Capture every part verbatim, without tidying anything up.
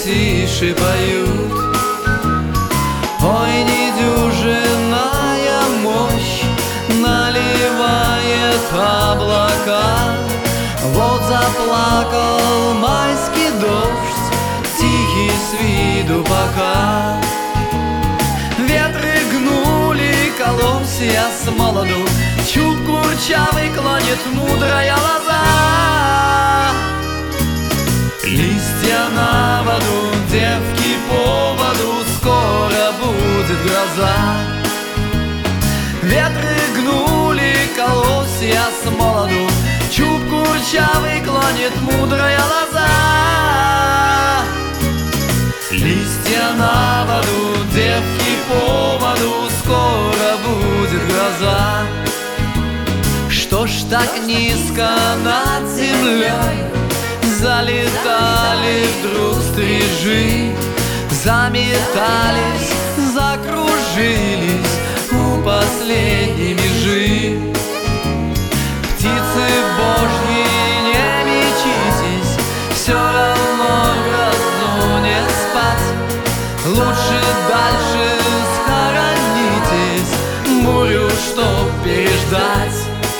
тише поют. Ой, недюжинная мощь наливает облака. Вот заплакал майский дождь, тихий с виду пока. Ветры гнули колосья с молоду, чуб курчавый клонит мудрая лоза. Листья на воду, девки по воду, скоро будет гроза. Ветры гнули колосья с молоду, чуб курчавый клонит мудрая лоза. Листья на воду, девки по воду, скоро будет гроза. Что ж так низко над землей залетали вдруг стрижи, заметались, закружились у последней межи. Птицы божьи, не мечитесь, все равно грозу не спать. Лучше дальше схоронитесь, бурю чтоб переждать.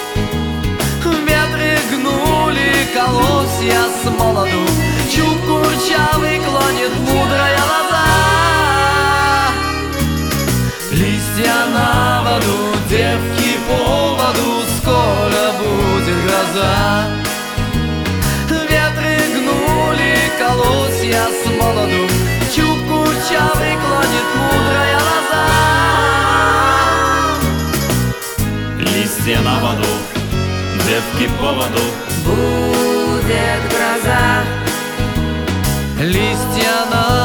Ветры гнули колосья с молоду, чуб курчавый клонит мудрая лоза. Листья на воду, девки по воду, скоро будет гроза. Ветры гнули колосья с молоду, чуб курчавый клонит мудрая лоза. Листья на воду, девки по воду, будет гроза. Листья на